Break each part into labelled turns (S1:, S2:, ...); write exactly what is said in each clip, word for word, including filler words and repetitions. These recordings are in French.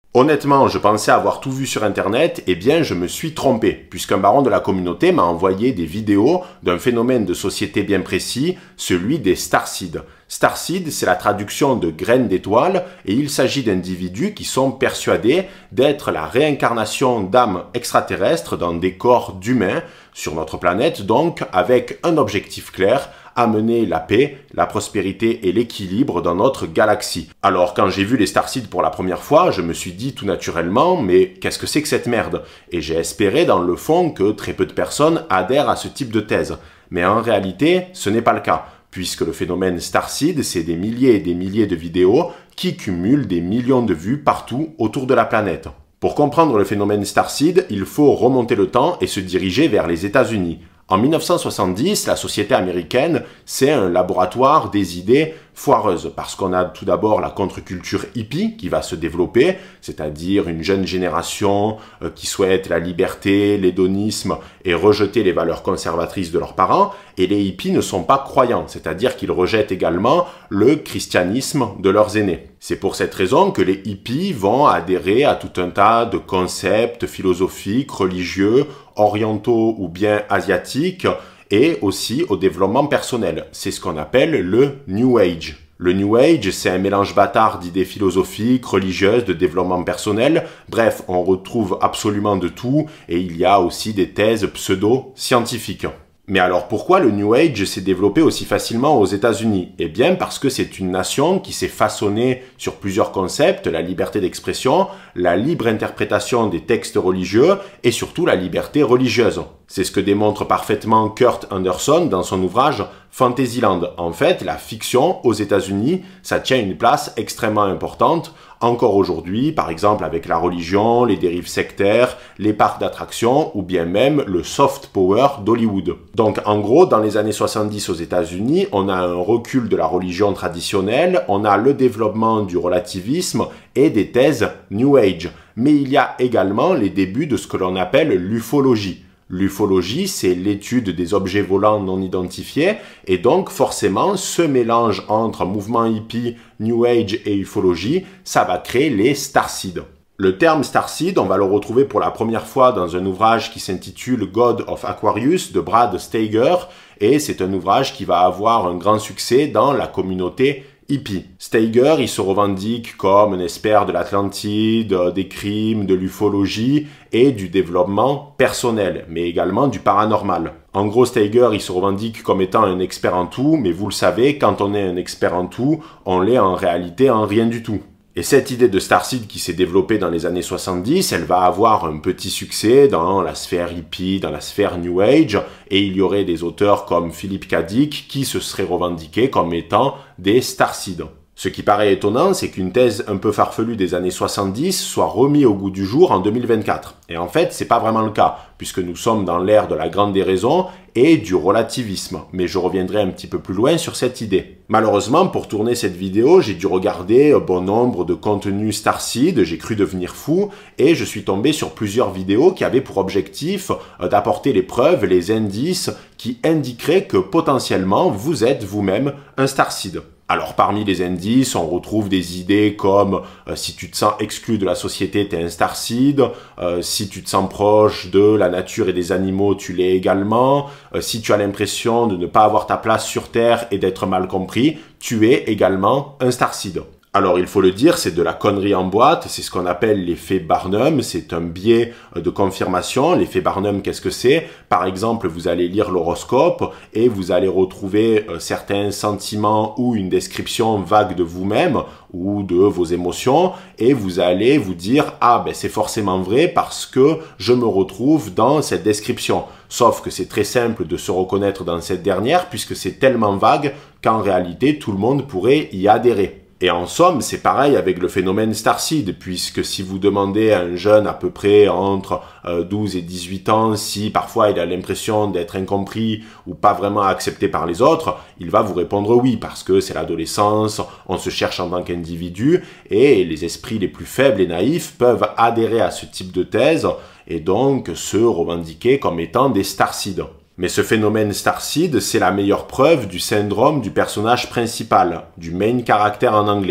S1: Honnêtement, je pensais avoir tout vu sur internet, et bien je me suis trompé, puisqu'un baron de la communauté m'a envoyé des vidéos d'un phénomène de société bien précis, celui des starseeds. Starseed, c'est la traduction de graines d'étoiles, et il s'agit d'individus qui sont persuadés d'être la réincarnation d'âmes extraterrestres dans des corps d'humains, sur notre planète donc, avec un objectif clair, amener la paix, la prospérité et l'équilibre dans notre galaxie. Alors quand j'ai vu les starseeds pour la première fois, je me suis dit tout naturellement, mais qu'est-ce que c'est que cette merde? Et j'ai espéré dans le fond que très peu de personnes adhèrent à ce type de thèse. Mais en réalité, ce n'est pas le cas, puisque le phénomène starseed, c'est des milliers et des milliers de vidéos qui cumulent des millions de vues partout autour de la planète. Pour comprendre le phénomène starseed, il faut remonter le temps et se diriger vers les États-Unis. En mille neuf cent soixante-dix, la société américaine, c'est un laboratoire des idées foireuses, parce qu'on a tout d'abord la contre-culture hippie qui va se développer, c'est-à-dire une jeune génération euh, qui souhaite la liberté, l'hédonisme et rejeter les valeurs conservatrices de leurs parents, et les hippies ne sont pas croyants, c'est-à-dire qu'ils rejettent également le christianisme de leurs aînés. C'est pour cette raison que les hippies vont adhérer à tout un tas de concepts philosophiques, religieux, orientaux ou bien asiatiques, et aussi au développement personnel. C'est ce qu'on appelle le New Age. Le New Age, c'est un mélange bâtard d'idées philosophiques, religieuses, de développement personnel. Bref, on retrouve absolument de tout, et il y a aussi des thèses pseudo-scientifiques. Mais alors pourquoi le New Age s'est développé aussi facilement aux États-Unis? Eh bien parce que c'est une nation qui s'est façonnée sur plusieurs concepts, la liberté d'expression, la libre interprétation des textes religieux et surtout la liberté religieuse. C'est ce que démontre parfaitement Kurt Anderson dans son ouvrage Fantasyland. En fait, la fiction aux États-Unis, ça tient une place extrêmement importante, encore aujourd'hui, par exemple avec la religion, les dérives sectaires, les parcs d'attractions ou bien même le soft power d'Hollywood. Donc en gros, dans les années soixante-dix aux États-Unis, on a un recul de la religion traditionnelle, on a le développement du relativisme et des thèses New Age. Mais il y a également les débuts de ce que l'on appelle l'ufologie. L'ufologie, c'est l'étude des objets volants non identifiés, et donc forcément, ce mélange entre mouvement hippie, New Age et ufologie, ça va créer les starseeds. Le terme starseed, on va le retrouver pour la première fois dans un ouvrage qui s'intitule God of Aquarius de Brad Steiger, et c'est un ouvrage qui va avoir un grand succès dans la communauté hippie. Steiger, il se revendique comme un expert de l'Atlantide, des crimes, de l'ufologie et du développement personnel, mais également du paranormal. En gros, Steiger, il se revendique comme étant un expert en tout, mais vous le savez, quand on est un expert en tout, on l'est en réalité en rien du tout. Et cette idée de starseed qui s'est développée dans les années soixante-dix, elle va avoir un petit succès dans la sphère hippie, dans la sphère New Age, et il y aurait des auteurs comme Philip K. Dick qui se seraient revendiqués comme étant des starseeds. Ce qui paraît étonnant, c'est qu'une thèse un peu farfelue des années soixante-dix soit remise au goût du jour en deux mille vingt-quatre. Et en fait, c'est pas vraiment le cas, puisque nous sommes dans l'ère de la grande déraison et du relativisme. Mais je reviendrai un petit peu plus loin sur cette idée. Malheureusement, pour tourner cette vidéo, j'ai dû regarder un bon nombre de contenus starseed, j'ai cru devenir fou, et je suis tombé sur plusieurs vidéos qui avaient pour objectif d'apporter les preuves, les indices qui indiqueraient que potentiellement vous êtes vous-même un starseed. Alors parmi les indices, on retrouve des idées comme euh, si tu te sens exclu de la société, t'es un starseed, euh, si tu te sens proche de la nature et des animaux, tu l'es également, euh, si tu as l'impression de ne pas avoir ta place sur Terre et d'être mal compris, tu es également un starseed. Alors il faut le dire, c'est de la connerie en boîte, c'est ce qu'on appelle l'effet Barnum, c'est un biais de confirmation. L'effet Barnum, qu'est-ce que c'est? Par exemple, vous allez lire l'horoscope et vous allez retrouver certains sentiments ou une description vague de vous-même ou de vos émotions et vous allez vous dire « Ah, ben c'est forcément vrai parce que je me retrouve dans cette description ». Sauf que c'est très simple de se reconnaître dans cette dernière puisque c'est tellement vague qu'en réalité tout le monde pourrait y adhérer. Et en somme, c'est pareil avec le phénomène starseed, puisque si vous demandez à un jeune à peu près entre douze et dix-huit ans si parfois il a l'impression d'être incompris ou pas vraiment accepté par les autres, il va vous répondre oui, parce que c'est l'adolescence, on se cherche en tant qu'individu, et les esprits les plus faibles et naïfs peuvent adhérer à ce type de thèse et donc se revendiquer comme étant des starseeds. Mais ce phénomène starseed, c'est la meilleure preuve du syndrome du personnage principal, du main character en anglais.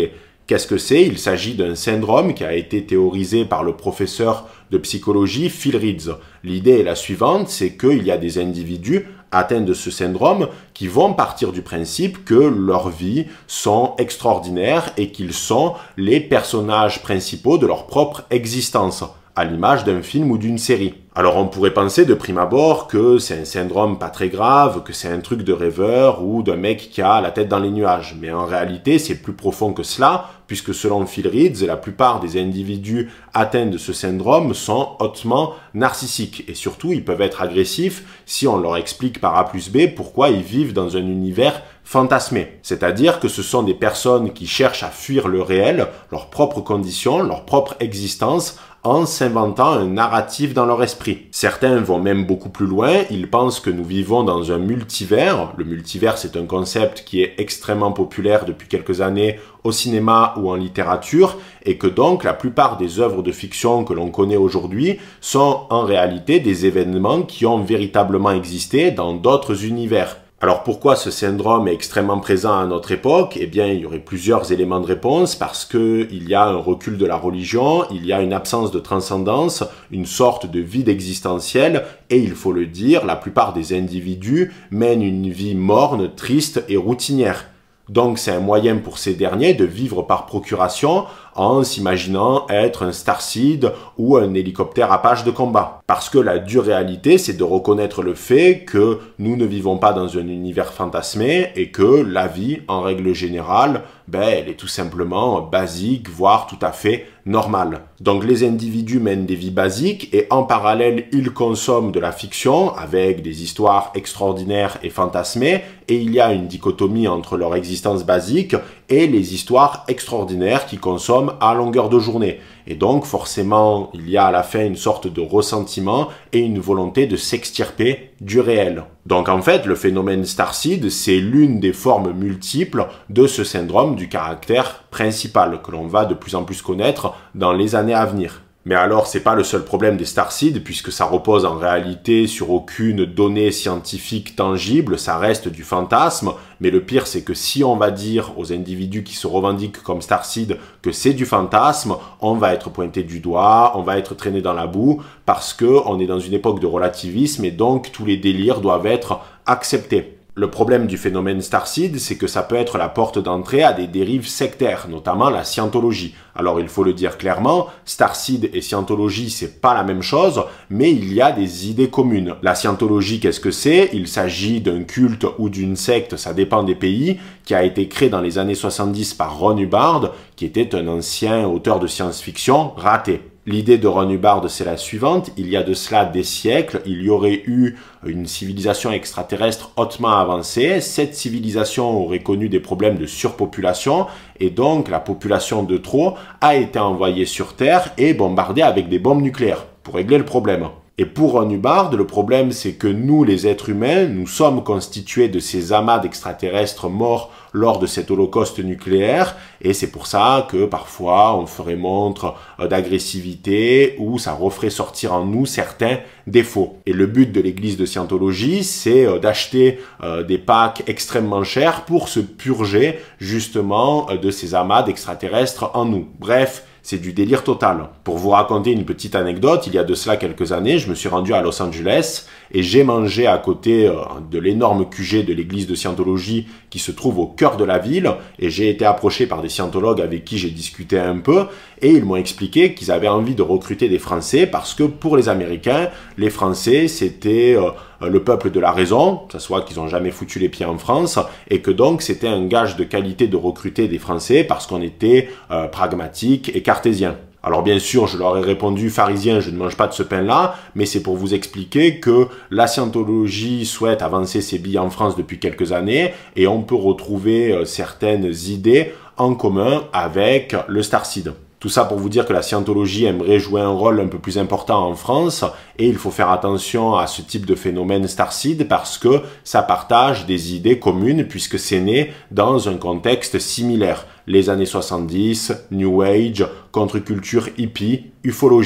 S1: Qu'est-ce que c'est? Il s'agit d'un syndrome qui a été théorisé par le professeur de psychologie Phil Reeds. L'idée est la suivante, c'est qu'il y a des individus atteints de ce syndrome qui vont partir du principe que leurs vies sont extraordinaires et qu'ils sont les personnages principaux de leur propre existence, à l'image d'un film ou d'une série. Alors on pourrait penser de prime abord que c'est un syndrome pas très grave, que c'est un truc de rêveur ou d'un mec qui a la tête dans les nuages. Mais en réalité, c'est plus profond que cela, puisque selon Phil Reeds, la plupart des individus atteints de ce syndrome sont hautement narcissiques. Et surtout, ils peuvent être agressifs si on leur explique par A plus B pourquoi ils vivent dans un univers fantasmé. C'est-à-dire que ce sont des personnes qui cherchent à fuir le réel, leurs propres conditions, leur propre existence, en s'inventant un narratif dans leur esprit. Certains vont même beaucoup plus loin, ils pensent que nous vivons dans un multivers. Le multivers, c'est un concept qui est extrêmement populaire depuis quelques années au cinéma ou en littérature, et que donc la plupart des œuvres de fiction que l'on connaît aujourd'hui sont en réalité des événements qui ont véritablement existé dans d'autres univers. Alors pourquoi ce syndrome est extrêmement présent à notre époque? Eh bien, il y aurait plusieurs éléments de réponse, parce que il y a un recul de la religion, il y a une absence de transcendance, une sorte de vide existentiel, et il faut le dire, la plupart des individus mènent une vie morne, triste et routinière. Donc c'est un moyen pour ces derniers de vivre par procuration en s'imaginant être un Starseed ou un hélicoptère Apache de combat. Parce que la dure réalité, c'est de reconnaître le fait que nous ne vivons pas dans un univers fantasmé et que la vie, en règle générale, ben, elle est tout simplement basique, voire tout à fait normale. Donc les individus mènent des vies basiques et en parallèle, ils consomment de la fiction avec des histoires extraordinaires et fantasmées, et il y a une dichotomie entre leur existence basique et les histoires extraordinaires qu'ils consomment à longueur de journée. Et donc, forcément, il y a à la fin une sorte de ressentiment et une volonté de s'extirper du réel. Donc, en fait, le phénomène Starseed, c'est l'une des formes multiples de ce syndrome du caractère principal que l'on va de plus en plus connaître dans les années à venir. Mais alors, c'est pas le seul problème des Starseed, puisque ça repose en réalité sur aucune donnée scientifique tangible, ça reste du fantasme, mais le pire c'est que si on va dire aux individus qui se revendiquent comme Starseed que c'est du fantasme, on va être pointé du doigt, on va être traîné dans la boue, parce que on est dans une époque de relativisme et donc tous les délires doivent être acceptés. Le problème du phénomène Starseed, c'est que ça peut être la porte d'entrée à des dérives sectaires, notamment la scientologie. Alors il faut le dire clairement, Starseed et scientologie, c'est pas la même chose, mais il y a des idées communes. La scientologie, qu'est-ce que c'est? Il s'agit d'un culte ou d'une secte, ça dépend des pays, qui a été créé dans les années soixante-dix par Ron Hubbard, qui était un ancien auteur de science-fiction raté. L'idée de Ron Hubbard, c'est la suivante. Il y a de cela des siècles, il y aurait eu une civilisation extraterrestre hautement avancée. Cette civilisation aurait connu des problèmes de surpopulation et donc la population de trop a été envoyée sur Terre et bombardée avec des bombes nucléaires pour régler le problème. Et pour Ron Hubbard, le problème c'est que nous, les êtres humains, nous sommes constitués de ces amas d'extraterrestres morts lors de cet holocauste nucléaire, et c'est pour ça que parfois on ferait montre d'agressivité ou ça referait sortir en nous certains défauts. Et le but de l'église de Scientologie, c'est d'acheter des packs extrêmement chers pour se purger justement de ces amas d'extraterrestres en nous. Bref, c'est du délire total. Pour vous raconter une petite anecdote, il y a de cela quelques années, je me suis rendu à Los Angeles et j'ai mangé à côté de l'énorme Q G de l'église de Scientologie qui se trouve au cœur de la ville, et j'ai été approché par des scientologues avec qui j'ai discuté un peu et ils m'ont expliqué qu'ils avaient envie de recruter des Français parce que pour les Américains, les Français c'était euh, le peuple de la raison, ça soit qu'ils n'ont jamais foutu les pieds en France, et que donc c'était un gage de qualité de recruter des Français parce qu'on était euh, pragmatique et cartésien. Alors bien sûr, je leur ai répondu, pharisien, je ne mange pas de ce pain-là, mais c'est pour vous expliquer que la scientologie souhaite avancer ses billes en France depuis quelques années et on peut retrouver euh, certaines idées en commun avec le Starseed. Tout ça pour vous dire que la scientologie aimerait jouer un rôle un peu plus important en France et il faut faire attention à ce type de phénomène Starseed parce que ça partage des idées communes puisque c'est né dans un contexte similaire. Les années soixante-dix, New Age, contre-culture hippie, ufologie.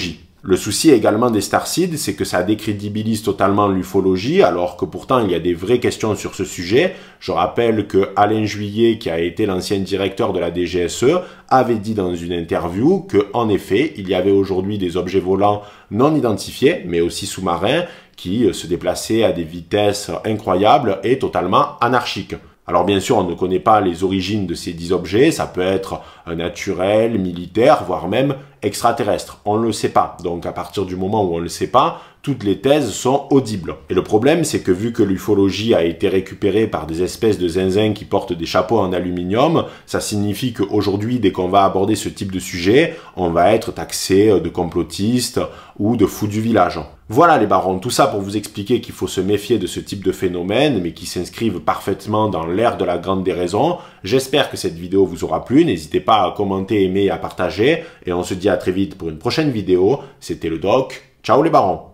S1: Le souci également des starseeds, c'est que ça décrédibilise totalement l'ufologie, alors que pourtant il y a des vraies questions sur ce sujet. Je rappelle que Alain Juillet, qui a été l'ancien directeur de la D G S E, avait dit dans une interview que, en effet, il y avait aujourd'hui des objets volants non identifiés, mais aussi sous-marins, qui se déplaçaient à des vitesses incroyables et totalement anarchiques. Alors bien sûr, on ne connaît pas les origines de ces dix objets, ça peut être naturel, militaire, voire même extraterrestre. On ne le sait pas. Donc à partir du moment où on ne le sait pas, toutes les thèses sont audibles. Et le problème, c'est que vu que l'ufologie a été récupérée par des espèces de zinzins qui portent des chapeaux en aluminium, ça signifie qu'aujourd'hui, dès qu'on va aborder ce type de sujet, on va être taxé de complotiste ou de fou du village. Voilà les barons, tout ça pour vous expliquer qu'il faut se méfier de ce type de phénomène, mais qui s'inscrivent parfaitement dans l'ère de la grande déraison. J'espère que cette vidéo vous aura plu, n'hésitez pas à commenter, aimer et à partager, et on se dit à très vite pour une prochaine vidéo. C'était le Doc, ciao les barons.